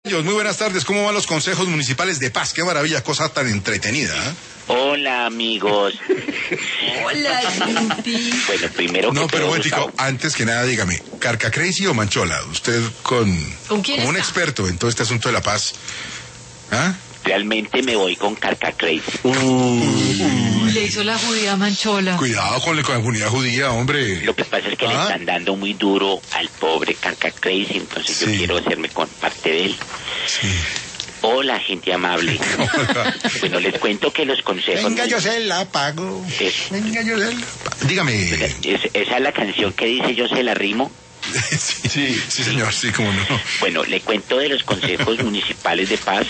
Muy buenas tardes, ¿cómo van los consejos municipales de paz? Qué maravilla, cosa tan entretenida, ¿eh? Hola, amigos. Hola, Drupi. Bueno, primero que No, pero todo, bueno, chico, antes que nada, dígame, ¿Carca Crazy o Manchola? Usted ¿Con quién como un está? experto en todo este asunto de la paz. ¿Ah? realmente me voy con Carca Crazy. Le hizo la judía Manchola. Cuidado con la comunidad judía, hombre. Lo que pasa es que le están dando muy duro al pobre Carca Crazy, entonces yo quiero hacerme con parte de él. Sí. Hola, gente amable. Hola. Bueno, les cuento que los consejos... Venga, yo se la pago. Eso. Venga, yo se la pago. Dígame. Esa es la canción que dice yo se la rimo. Sí, señor, sí, cómo no. Bueno, le cuento de los consejos municipales de paz.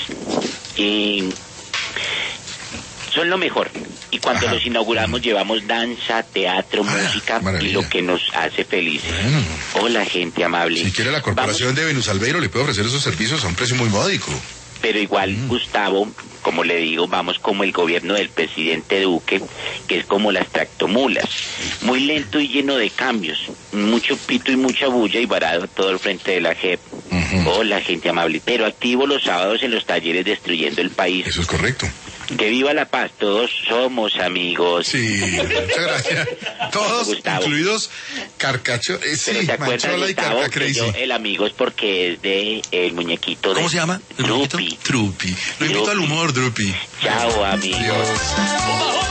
Son lo mejor. Y cuando los inauguramos llevamos danza, teatro, música maravilla. y lo que nos hace felices. Bueno. Hola, gente amable. Si quiere la corporación de Venus Albeiro le puede ofrecer esos servicios a un precio muy módico. Pero igual, Gustavo, como le digo, vamos como el gobierno del presidente Duque, que es como las tractomulas. Muy lento y lleno de cambios. Mucho pito y mucha bulla y varado todo al frente de la JEP. Hola, gente amable. Pero activo los sábados en los talleres destruyendo el país. Eso es correcto. Que viva la paz, todos somos amigos. Sí, muchas gracias. Todos, Gustavo. incluidos Carcacho, Pero sí, ¿te acuerdas, Manchola y Gustavo, Carca que Crazy. yo, el amigo es porque es de el muñequito de... ¿Cómo se llama? ¿El muñequito? Drupi. Drupi. Lo invito al humor, Drupi. Chao, amigos. Adiós.